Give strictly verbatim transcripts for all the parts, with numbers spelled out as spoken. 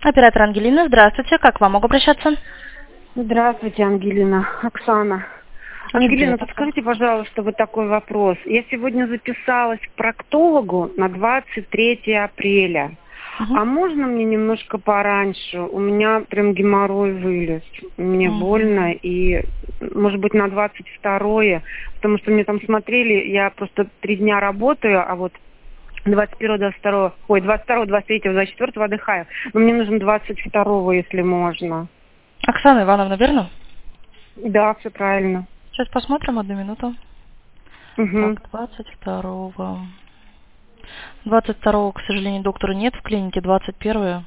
Оператор Ангелина, здравствуйте. Как к вам могу обращаться? Здравствуйте, Ангелина. Оксана. Очень Ангелина, приятно. подскажите, пожалуйста, вот такой вопрос. Я сегодня записалась к проктологу на двадцать третье апреля. Угу. А можно мне немножко пораньше? У меня прям геморрой вылез. Мне Угу. больно. И, может быть, на двадцать второе. Потому что мне там смотрели, я просто три дня работаю, а вот двадцать первого, двадцать второго, ой, двадцать второго, двадцать третьего, двадцать четвёртого отдыхаю. Но мне нужен двадцать второго, если можно. Оксана Ивановна, верно? Да, все правильно. Сейчас посмотрим, одну минуту. Угу. Так, двадцать второго. двадцать второго, к сожалению, доктора нет в клинике, двадцать первого.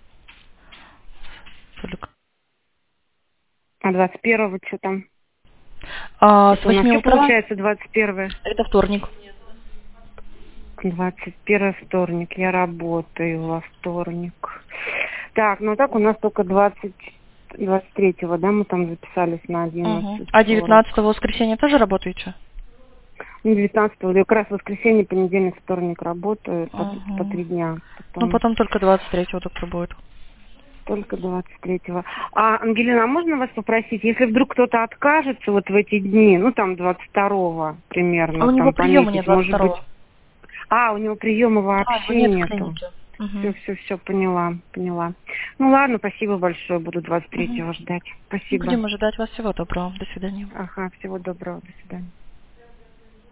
Только. А двадцать первого что там? А, с Это у нас восьми что утра. получается двадцать первое? Это вторник. двадцать первое вторник. Я работаю во вторник. Так, ну так у нас только двадцать, двадцать третьего, да, мы там записались на одиннадцать. Угу. А девятнадцатого воскресенья тоже работаете? Ну, девятнадцатого, я как раз воскресенье, понедельник, вторник работаю по, Угу. по три дня. Ну, Потом потом только двадцать третьего доктор будет. только двадцать третьего. А, Ангелина, а можно вас попросить, если вдруг кто-то откажется вот в эти дни, ну там двадцать второго примерно, А у него там приема пометить, нет двадцать может быть. второго. А, у него приема А, его вообще нет в нету. клинике. Все, Угу. все, все, поняла, поняла. Ну ладно, спасибо большое, буду двадцать Угу. третьего ждать. Спасибо. Будем ожидать вас. Всего доброго. До свидания. Ага, всего доброго, до свидания.